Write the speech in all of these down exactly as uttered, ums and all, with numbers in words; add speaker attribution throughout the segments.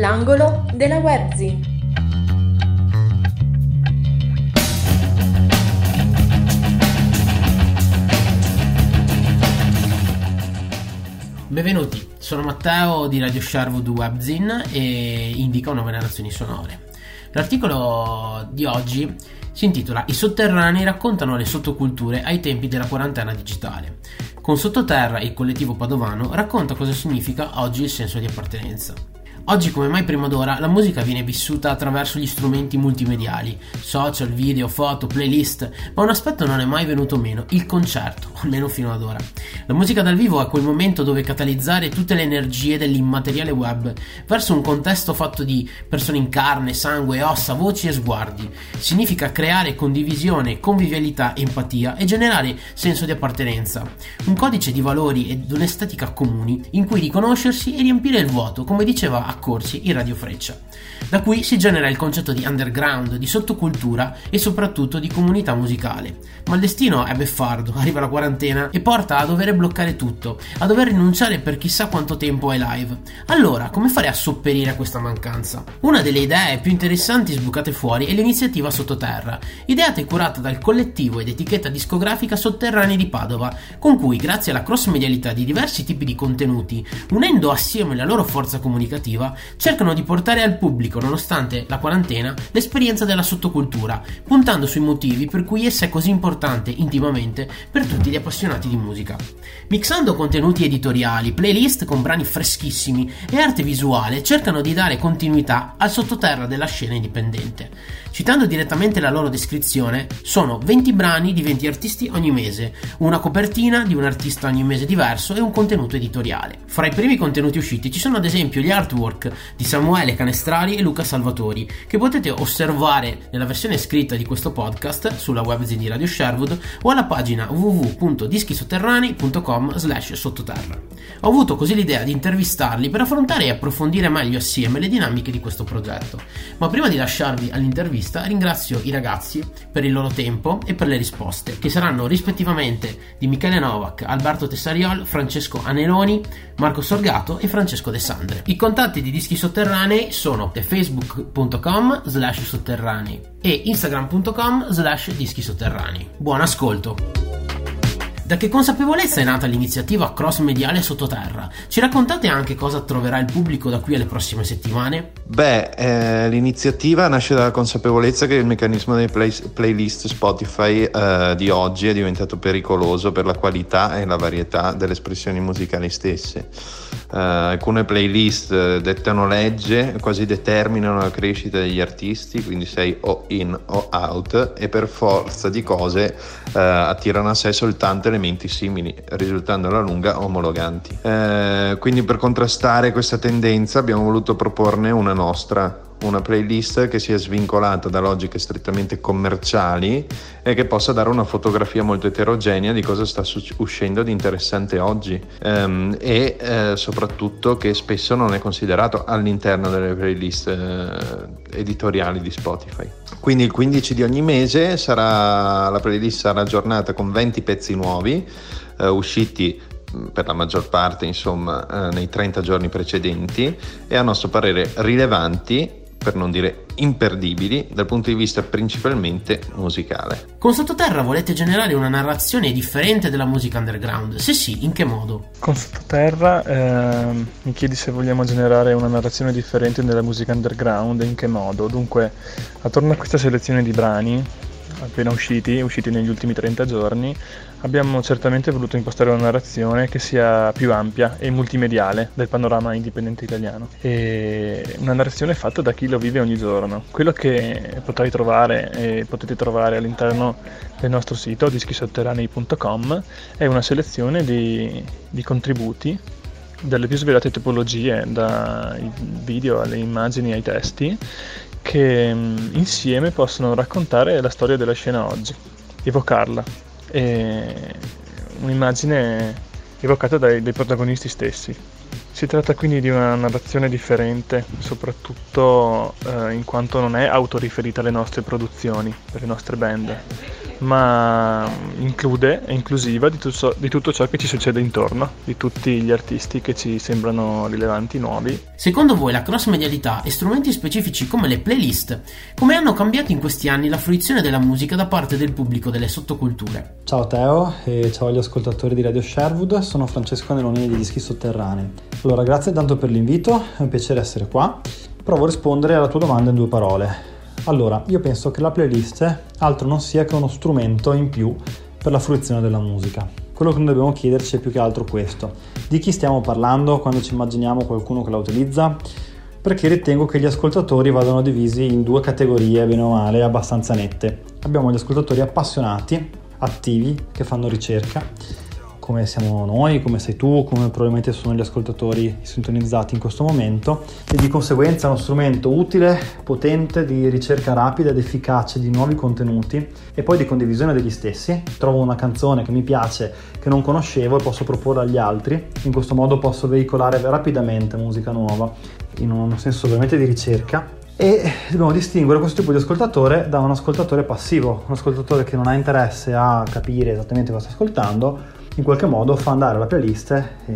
Speaker 1: L'angolo della webzine.
Speaker 2: Benvenuti, sono Matteo di Radio Sherwood Webzine e indico nuove narrazioni sonore. L'articolo di oggi si intitola I sotterranei raccontano le sottoculture ai tempi della quarantena digitale. Con Sottoterra, il collettivo padovano racconta cosa significa oggi il senso di appartenenza. Oggi come mai prima d'ora la musica viene vissuta attraverso gli strumenti multimediali, social, video, foto, playlist, ma un aspetto non è mai venuto meno, il concerto, almeno fino ad ora. La musica dal vivo è quel momento dove catalizzare tutte le energie dell'immateriale web verso un contesto fatto di persone in carne, sangue, ossa, voci e sguardi. Significa creare condivisione, convivialità, empatia e generare senso di appartenenza. Un codice di valori ed un'estetica comuni in cui riconoscersi e riempire il vuoto, come diceva Accorsi in Radio Freccia. Da qui si genera il concetto di underground, di sottocultura e soprattutto di comunità musicale. Ma il destino è beffardo, arriva la quarantena e porta a dover bloccare tutto, a dover rinunciare per chissà quanto tempo ai live. Allora, come fare a sopperire a questa mancanza? Una delle idee più interessanti sbucate fuori è l'iniziativa Sottoterra, ideata e curata dal collettivo ed etichetta discografica Sotterranei di Padova, con cui, grazie alla cross-medialità di diversi tipi di contenuti, unendo assieme la loro forza comunicativa, cercano di portare al pubblico, nonostante la quarantena, l'esperienza della sottocultura, puntando sui motivi per cui essa è così importante intimamente per tutti gli appassionati di musica. Mixando contenuti editoriali, playlist con brani freschissimi e arte visuale, cercano di dare continuità al sottoterra della scena indipendente. Citando direttamente la loro descrizione, sono venti brani di venti artisti ogni mese, una copertina di un artista ogni mese diverso e un contenuto editoriale. Fra i primi contenuti usciti ci sono ad esempio gli artwork di Samuele Canestrari e Luca Salvatori, che potete osservare nella versione scritta di questo podcast sulla webzine di Radio Sherwood o alla pagina w w w punto dischisotterranei punto com slash sottoterra. Ho avuto così l'idea di intervistarli per affrontare e approfondire meglio assieme le dinamiche di questo progetto. Ma prima di lasciarvi all'intervista ringrazio i ragazzi per il loro tempo e per le risposte, che saranno rispettivamente di Michele Novak, Alberto Tessariol, Francesco Aneloni, Marco Sorgato e Francesco De Sandre. I contatti di Dischi Sotterranei sono facebook punto com slash sotterranei e instagram punto com slash dischi sotterranei. Buon ascolto! Da che consapevolezza è nata l'iniziativa cross-mediale Sottoterra? Ci raccontate anche cosa troverà il pubblico da qui alle prossime settimane?
Speaker 3: Beh, eh, l'iniziativa nasce dalla consapevolezza che il meccanismo delle play- playlist Spotify eh, di oggi è diventato pericoloso per la qualità e la varietà delle espressioni musicali stesse. Eh, alcune playlist eh, dettano legge, quasi determinano la crescita degli artisti, quindi sei o in o out, e per forza di cose eh, attirano a sé soltanto elementi simili, risultando alla lunga omologanti. Eh, quindi per contrastare questa tendenza abbiamo voluto proporne una nostra, una playlist che sia svincolata da logiche strettamente commerciali e che possa dare una fotografia molto eterogenea di cosa sta su- uscendo di interessante oggi, ehm, e eh, soprattutto che spesso non è considerato all'interno delle playlist eh, editoriali di Spotify. Quindi il quindici di ogni mese sarà la playlist sarà aggiornata con venti pezzi nuovi eh, usciti per la maggior parte insomma eh, nei trenta giorni precedenti e a nostro parere rilevanti, per non dire imperdibili, dal punto di vista principalmente musicale.
Speaker 2: Con Sottoterra volete generare una narrazione differente della musica underground? Se sì, in che modo?
Speaker 4: Con Sottoterra eh, mi chiedi se vogliamo generare una narrazione differente della musica underground, in che modo? Dunque, attorno a questa selezione di brani appena usciti, usciti negli ultimi trenta giorni, abbiamo certamente voluto impostare una narrazione che sia più ampia e multimediale del panorama indipendente italiano, e una narrazione fatta da chi lo vive ogni giorno. Quello che potrai trovare e potete trovare all'interno del nostro sito dischisotterranei punto com è una selezione di, di contributi dalle più svariate tipologie, dai video alle immagini ai testi, che insieme possono raccontare la storia della scena oggi, evocarla, e un'immagine evocata dai, dai protagonisti stessi. Si tratta quindi di una narrazione differente, soprattutto eh, in quanto non è autoriferita alle nostre produzioni, alle nostre band, ma include, è inclusiva di tutto, di tutto ciò che ci succede intorno, di tutti gli artisti che ci sembrano rilevanti, nuovi.
Speaker 2: Secondo voi la cross-medialità e strumenti specifici come le playlist, come hanno cambiato in questi anni la fruizione della musica da parte del pubblico delle sottoculture?
Speaker 5: Ciao Teo e ciao agli ascoltatori di Radio Sherwood, sono Francesco Neloni di Dischi Sotterranei. Allora, grazie tanto per l'invito, è un piacere essere qua. Provo a rispondere alla tua domanda in due parole. Allora, io penso che la playlist altro non sia che uno strumento in più per la fruizione della musica. Quello che noi dobbiamo chiederci è più che altro questo: di chi stiamo parlando quando ci immaginiamo qualcuno che la utilizza? Perché ritengo che gli ascoltatori vadano divisi in due categorie, bene o male, abbastanza nette. Abbiamo gli ascoltatori appassionati, attivi, che fanno ricerca, come siamo noi, come sei tu, come probabilmente sono gli ascoltatori sintonizzati in questo momento, e di conseguenza è uno strumento utile, potente, di ricerca rapida ed efficace di nuovi contenuti e poi di condivisione degli stessi. Trovo una canzone che mi piace, che non conoscevo, e posso proporla agli altri. In questo modo posso veicolare rapidamente musica nuova, in un senso veramente di ricerca. E dobbiamo distinguere questo tipo di ascoltatore da un ascoltatore passivo, un ascoltatore che non ha interesse a capire esattamente cosa sta ascoltando, in qualche modo fa andare la playlist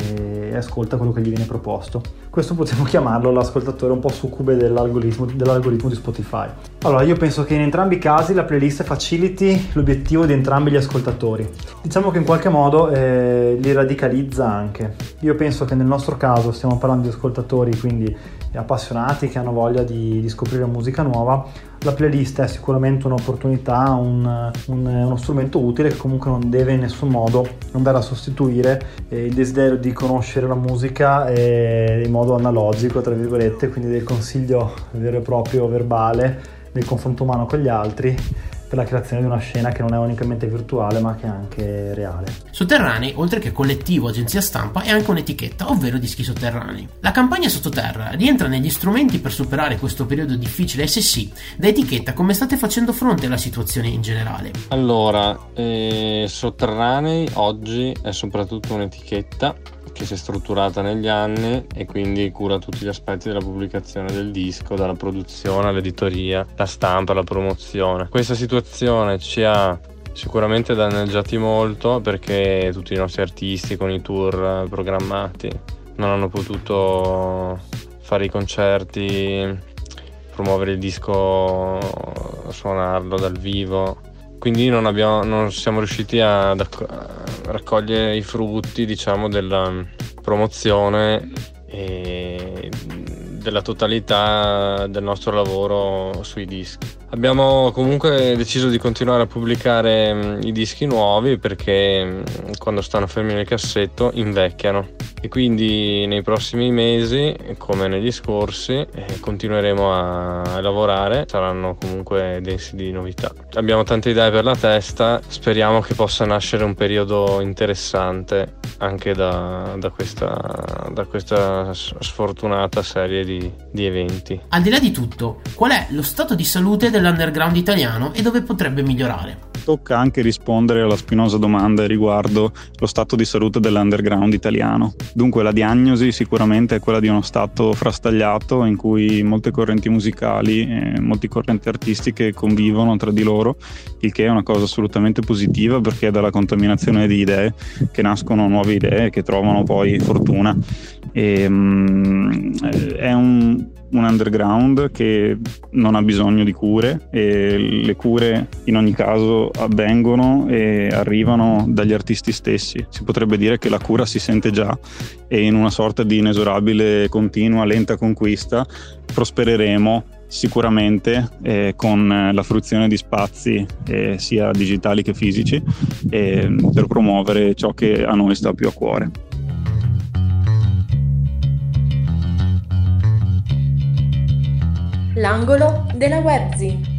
Speaker 5: e ascolta quello che gli viene proposto. Questo possiamo chiamarlo l'ascoltatore un po' succube dell'algoritmo, dell'algoritmo di Spotify. Allora, io penso che in entrambi i casi la playlist faciliti l'obiettivo di entrambi gli ascoltatori. Diciamo che in qualche modo eh, li radicalizza anche. Io penso che nel nostro caso stiamo parlando di ascoltatori quindi appassionati che hanno voglia di, di scoprire musica nuova. La playlist è sicuramente un'opportunità, un, un, uno strumento utile che comunque non deve in nessun modo andare a sostituire eh, il desiderio di conoscere la musica eh, in modo analogico, tra virgolette, quindi del consiglio vero e proprio verbale, del confronto umano con gli altri, per la creazione di una scena che non è unicamente virtuale ma che è anche reale.
Speaker 2: Sotterranei, oltre che collettivo agenzia stampa, è anche un'etichetta, ovvero Dischi Sotterranei. La campagna Sottoterra rientra negli strumenti per superare questo periodo difficile, e se sì, da etichetta come state facendo fronte alla situazione in generale?
Speaker 6: Allora, eh, Sotterranei oggi è soprattutto un'etichetta che si è strutturata negli anni e quindi cura tutti gli aspetti della pubblicazione del disco, dalla produzione all'editoria, la stampa, la promozione. Questa situazione ci ha sicuramente danneggiati molto perché tutti i nostri artisti con i tour programmati non hanno potuto fare i concerti, promuovere il disco, suonarlo dal vivo. Quindi non, abbiamo, non siamo riusciti a, a raccogliere i frutti, diciamo, della promozione e della totalità del nostro lavoro sui dischi. Abbiamo comunque deciso di continuare a pubblicare i dischi nuovi perché quando stanno fermi nel cassetto invecchiano, e quindi nei prossimi mesi, come negli scorsi, eh, continueremo a, a lavorare. Saranno comunque densi di novità. Abbiamo tante idee per la testa, speriamo che possa nascere un periodo interessante anche da, da, questa, da questa sfortunata serie di, di eventi.
Speaker 2: Al di là di tutto, qual è lo stato di salute dell'underground italiano e dove potrebbe migliorare?
Speaker 7: Tocca anche rispondere alla spinosa domanda riguardo lo stato di salute dell'underground italiano. Dunque la diagnosi sicuramente è quella di uno stato frastagliato in cui molte correnti musicali e molte correnti artistiche convivono tra di loro, il che è una cosa assolutamente positiva perché è dalla contaminazione di idee che nascono nuove idee che trovano poi fortuna. E, um, è un un underground che non ha bisogno di cure, e le cure in ogni caso avvengono e arrivano dagli artisti stessi. Si potrebbe dire che la cura si sente già, e in una sorta di inesorabile, continua, lenta conquista prospereremo sicuramente eh, con la fruizione di spazi eh, sia digitali che fisici eh, per promuovere ciò che a noi sta più a cuore.
Speaker 1: L'angolo della Webzi.